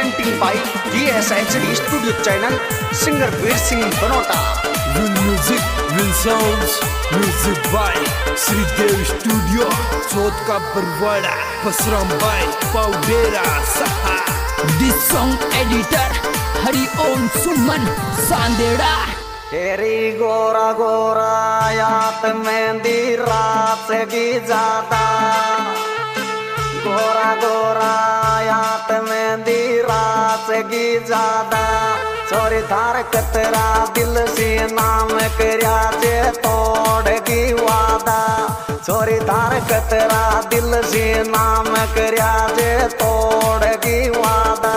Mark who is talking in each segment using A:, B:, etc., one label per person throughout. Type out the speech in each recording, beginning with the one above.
A: presenting by DSHD Studio Channel, singer Veer Singh Banota.
B: Will music, will sounds, music by Sridev Studio, Chot ka Barwada, Pasram by Paudera Saha.
C: This song editor Hari Om Suman Sandera.
A: तेरी गोरा गोरा याद मेहंदी रात की ज्यादा, गोरा गोरा याद मेहंदी रात की ज्यादा, चोरी थार कतरा दिल से नाम करया जे तोड़गी वादा, चोरी थार कतरा दिल से नाम करया जे तोड़गी वादा।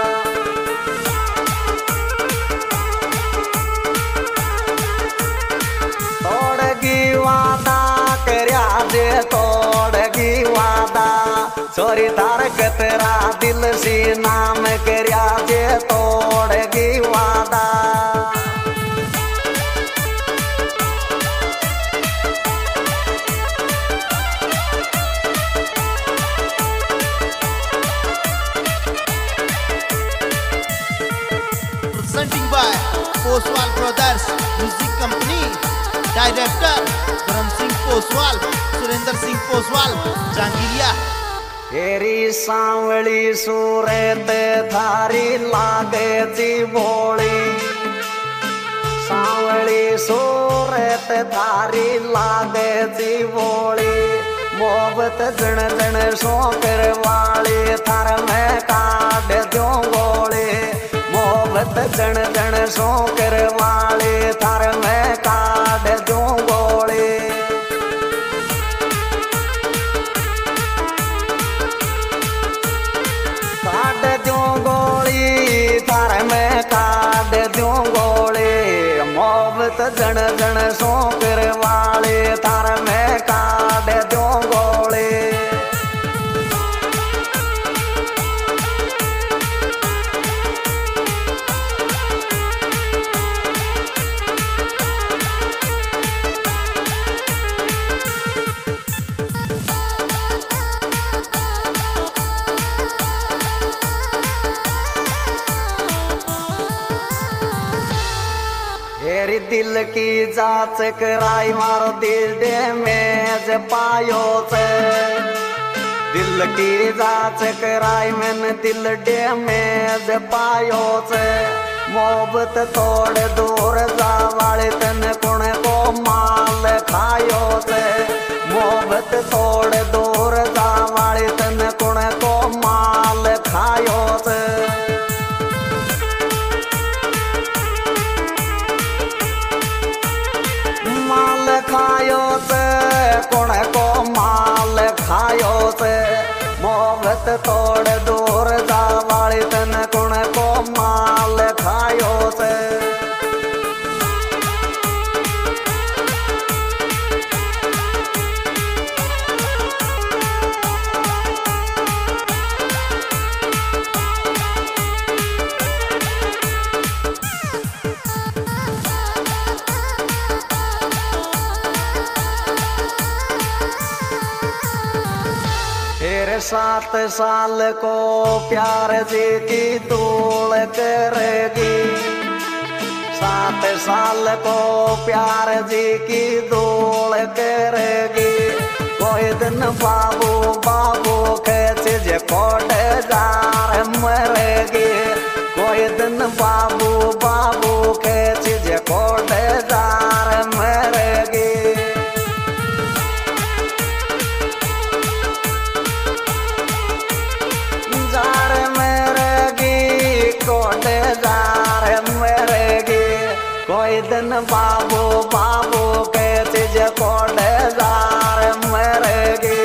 A: तोड़गी वादा चोरी तार कतरा दिल से नाम करया जे तोड़गी वादा।
D: Presenting by Poswal Brothers Music Company, Director Dharam Singh Poswal, Surendra Singh Poswal Jangiriya.
A: तेरी सांवली सूरत थारी लागे जी भोली, सांवली सूरत थारी लागे जी भोली, मोहब्बत जन जन शोकर वाली थार में काट दूं गोली, मोहब्बत जन जन शोकर वाली थार में काट दूं गोली। काट दूं गोली मोहब्बत जन जन शोकर वाले थार में काट दूं गोली। तेरी दिल की जांच कराई मारो दिल में पायो से, दिल की जांच कराई मैंने दिल में पायो से, मोहब्बत तोड़ दूर जा वाले तन कुण को माल खायो से, मोहब्बत तोड़ दूर जा वाले तन कुण को माल खायो से। खायो से कुण को माल खायो से, मोहब्बत तोड़ दूर जा वाली तन कुण को माल खायो से। तेरे 7 साल को प्यार जी की धूल करेगी, 7 साल को प्यार जी की धूल करेगी, कोई दिन बाबू बाबू कैसे जे कोट जार मरेगी, कोई दिन बाबू बाबू कैसे जे कोट जार मरेगी। कोई दिन बाबू बाबू कहते जे कोटे जार मरेगी।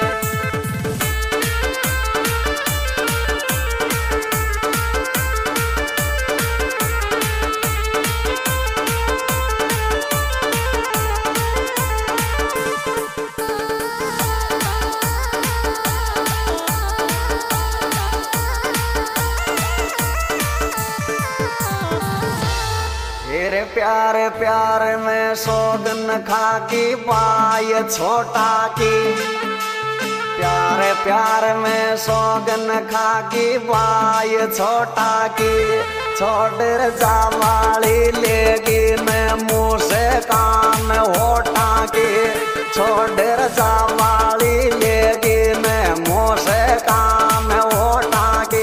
A: तेरे प्यारे प्यार में सोगन खा की पाय छोटा की, प्यारे प्यार में सौगन खाकी बाई छोटा की छोड़ जावाली लेगी मैं मुँह से कान होटा की छोड़ जावाली लेगी मैं मुँह से कान होटा की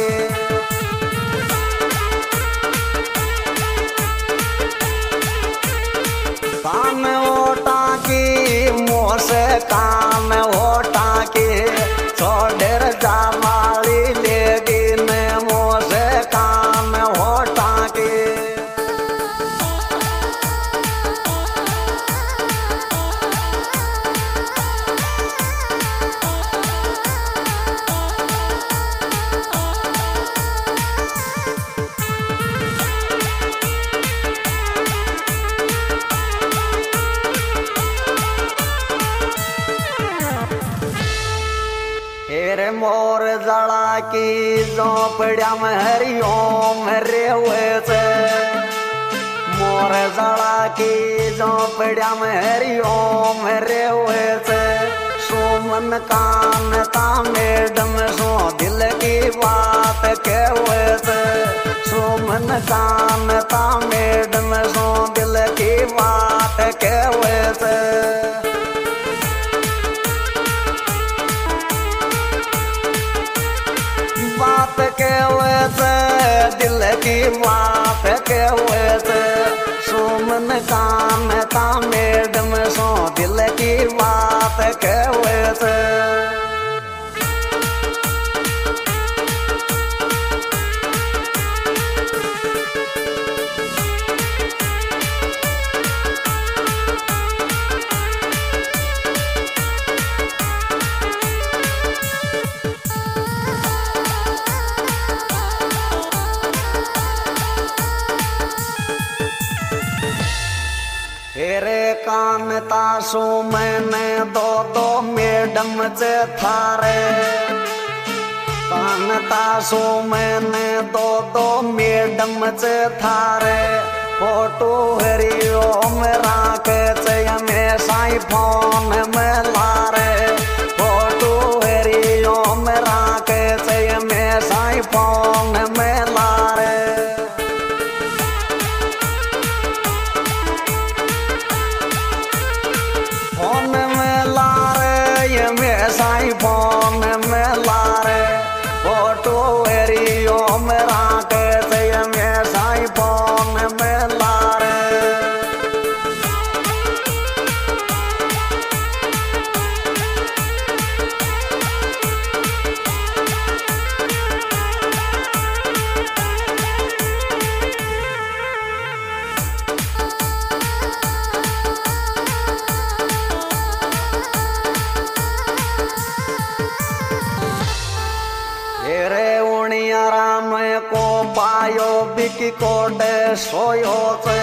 A: कान होटा की मुँह से कान होटा की छोड़ जावाली लेगी मैं मुँह से कान होटा की हेरे मोर जड़ा की झोपड़िया में हरिओम रे हुए से मोर जड़ा की झोपड़िया में हरिओम रे हुए से सुमन कान ता मैडम सो दिल की बात के हुए से सुमन कान ता मैडम सो दिल की बात के हुए से बात के हुए से दिल की बात के हुए से सुमन कान ता मैडम सो दिल की बात के हुए से हेरे कान तासु मैंने दो मैडम से थारे कान तासु मैंने दो मैडम से थारे फोटो हरिओम राखे से हमेशा ही फोन में लारे फोटो हरिओम राखे से हमेशा ही फोन में लारे फोन में लारे ये हमेशा ही फोन में लारे फोटो हरिओम राखे से हमेशा ही फोन में लारे हेरे उणिया राम को पायो बिकी कोटे सोयो से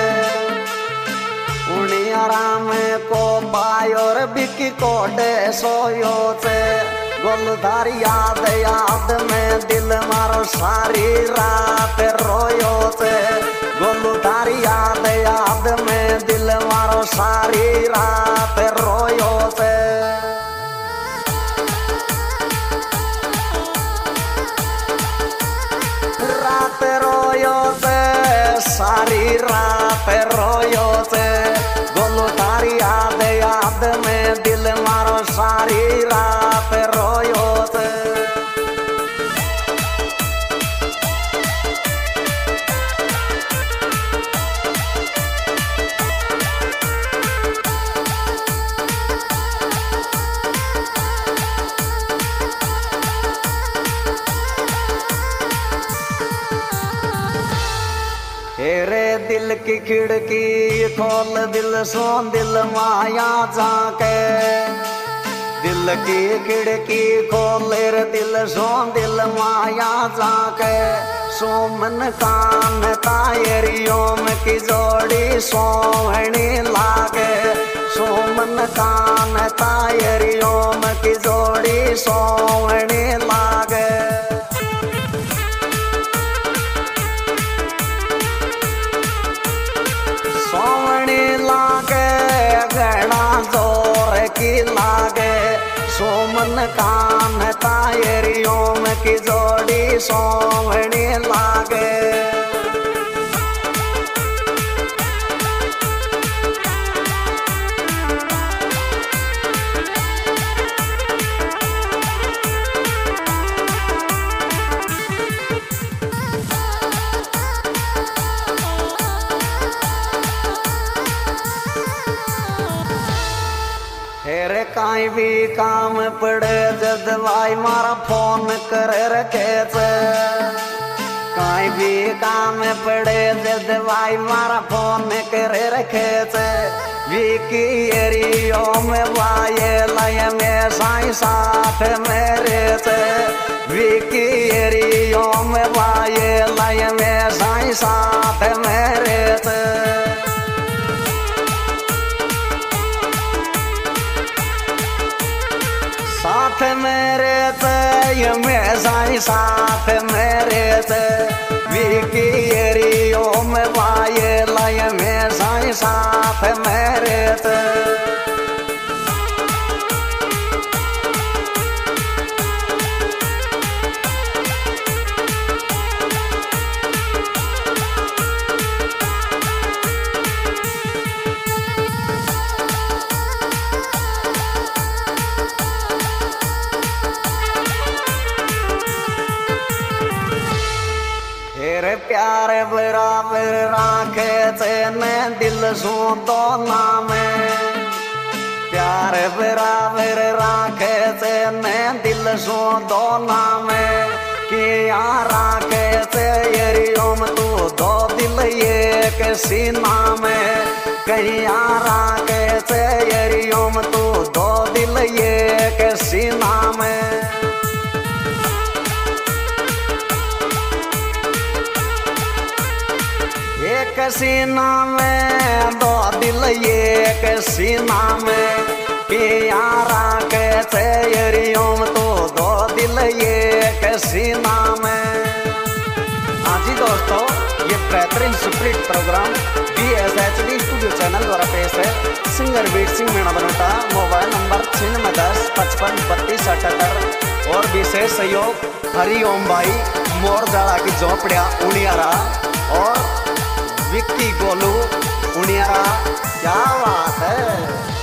A: उणिया राम को पायो रे बिकी कोटे सोयो से गोलधारी याद याद में दिल मारो सारी रात रोयो से गोलधारी याद याद में दिल मारो सारी रात रोयो से रात रोयो से सारी रात रोयो से गोलू तारी याद याद में दिल मारो सारी रात रोयो से हेरे दिल की खिड़की खोल दिल सो दिल माया झाके दिल की खिड़की खोल रे दिल सो दिल माया झाके सोमन कान तायरियों की जोड़ी सोहनी लागे सोमन कान तायरियों की जोड़ी सोहनी लागे सोमनी लागे गणा जोर की लागे सोम मन कान तायरी ओम की जोड़ी सोहनी लागे। हेरे काई भी काम पड़े जद भाई मारा फोन कर रखे से। काई भी काम पड़े जद भाई मारा फोन कर रखे से। विकी एरियो में वाये लय में साई साथ मेरे से। विकी एरियो में वाये लय में साई साथ मेरे से। साथ मेरे से ये में साई साथ मेरे से। विकी एरियो में वाये लय में साई साथ मेरे से। तेरे प्यार बराबर राखे तेने दिल सू दोना में। प्यार बराबर राखे तेने दिल सू दोना में। किया राखे तेरियोम तू दो दिल एक सीना में। कहिया राखे तेरियोम तू दो दिल एक सीना में। एक सीना में दो दिल एक सीना में। प्यारा के तेरियोम तो दो दिल एक सीना में। हाँ जी दोस्तों, ये बेहतरीन superhit programme BSHD studio channel द्वारा पेश है। Singer Beet Singh Meena Banota, mobile number 9610 55 32 78। और विशेष सहयोग हरिओम भाई मोरजाड़ा की झोपड़िया उड़ियारा और विक्की गोलू उनियारा। क्या बात है।